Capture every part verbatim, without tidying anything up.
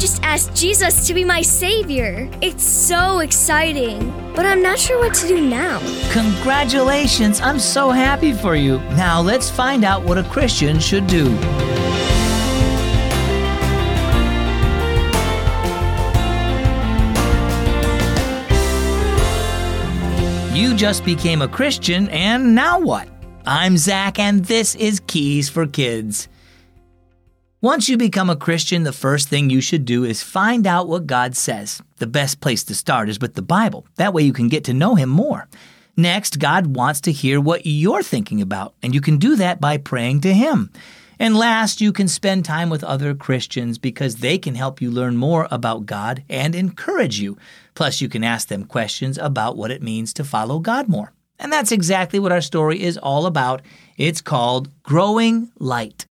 just asked Jesus to be my savior. It's so exciting, but I'm not sure what to do now. Congratulations, I'm so happy for you. Now let's find out what a Christian should do. You just became a Christian, and now what? I'm Zach, and this is Keys for Kids. Once you become a Christian, the first thing you should do is find out what God says. The best place to start is with the Bible. That way you can get to know Him more. Next, God wants to hear what you're thinking about, and you can do that by praying to Him. And last, you can spend time with other Christians because they can help you learn more about God and encourage you. Plus, you can ask them questions about what it means to follow God more. And that's exactly what our story is all about. It's called Growing Light.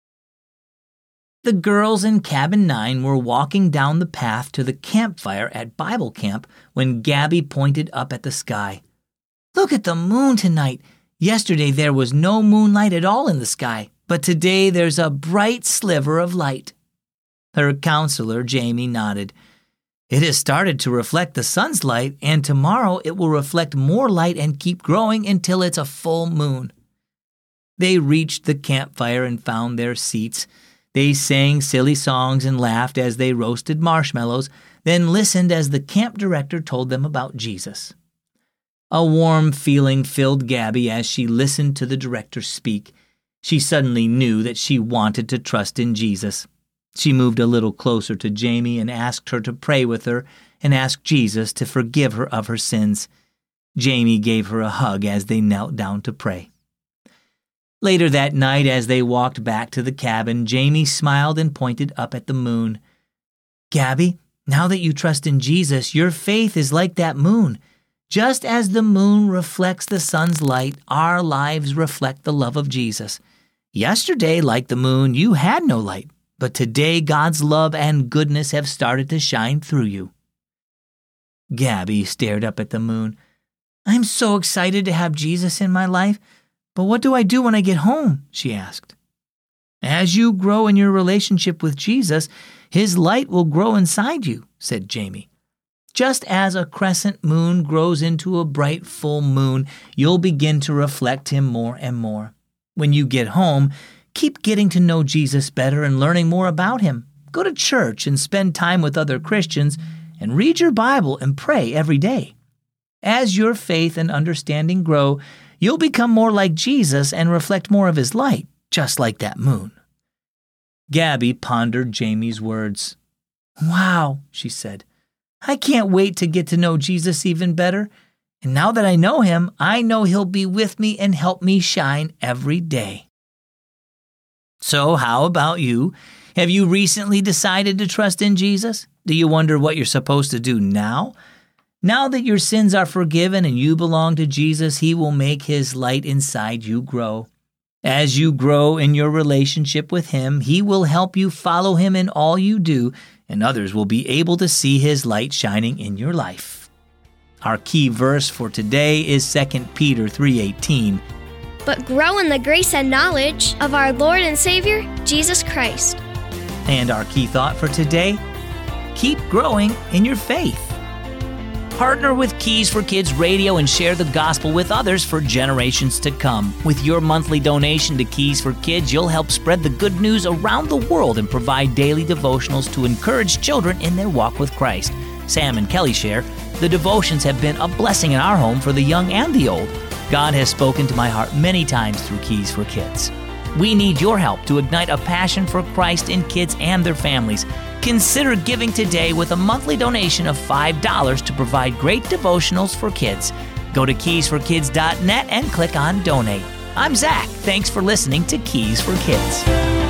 The girls in Cabin nine were walking down the path to the campfire at Bible camp when Gabby pointed up at the sky. "Look at the moon tonight. Yesterday there was no moonlight at all in the sky, but today there's a bright sliver of light." Her counselor, Jamie, nodded. "It has started to reflect the sun's light, and tomorrow it will reflect more light and keep growing until it's a full moon." They reached the campfire and found their seats. They sang silly songs and laughed as they roasted marshmallows, then listened as the camp director told them about Jesus. A warm feeling filled Gabby as she listened to the director speak. She suddenly knew that she wanted to trust in Jesus. She moved a little closer to Jamie and asked her to pray with her and ask Jesus to forgive her of her sins. Jamie gave her a hug as they knelt down to pray. Later that night, as they walked back to the cabin, Jamie smiled and pointed up at the moon. "Gabby, now that you trust in Jesus, your faith is like that moon. Just as the moon reflects the sun's light, our lives reflect the love of Jesus. Yesterday, like the moon, you had no light, but today God's love and goodness have started to shine through you." Gabby stared up at the moon. "I'm so excited to have Jesus in my life. But what do I do when I get home?" she asked. "As you grow in your relationship with Jesus, His light will grow inside you," said Jamie. "Just as a crescent moon grows into a bright full moon, you'll begin to reflect Him more and more. When you get home, keep getting to know Jesus better and learning more about Him. Go to church and spend time with other Christians, and read your Bible and pray every day. As your faith and understanding grow, you'll become more like Jesus and reflect more of His light, just like that moon." Gabby pondered Jamie's words. "Wow," she said. "I can't wait to get to know Jesus even better. And now that I know Him, I know He'll be with me and help me shine every day." So how about you? Have you recently decided to trust in Jesus? Do you wonder what you're supposed to do now? Now that your sins are forgiven and you belong to Jesus, He will make His light inside you grow. As you grow in your relationship with Him, He will help you follow Him in all you do, and others will be able to see His light shining in your life. Our key verse for today is Second Peter three eighteen. "But grow in the grace and knowledge of our Lord and Savior, Jesus Christ." And our key thought for today, keep growing in your faith. Partner with Keys for Kids Radio and share the gospel with others for generations to come. With your monthly donation to Keys for Kids, you'll help spread the good news around the world and provide daily devotionals to encourage children in their walk with Christ. Sam and Kelly share, "The devotions have been a blessing in our home for the young and the old. God has spoken to my heart many times through Keys for Kids." We need your help to ignite a passion for Christ in kids and their families. Consider giving today with a monthly donation of five dollars to provide great devotionals for kids. Go to keys for kids dot net and click on Donate. I'm Zach. Thanks for listening to Keys for Kids.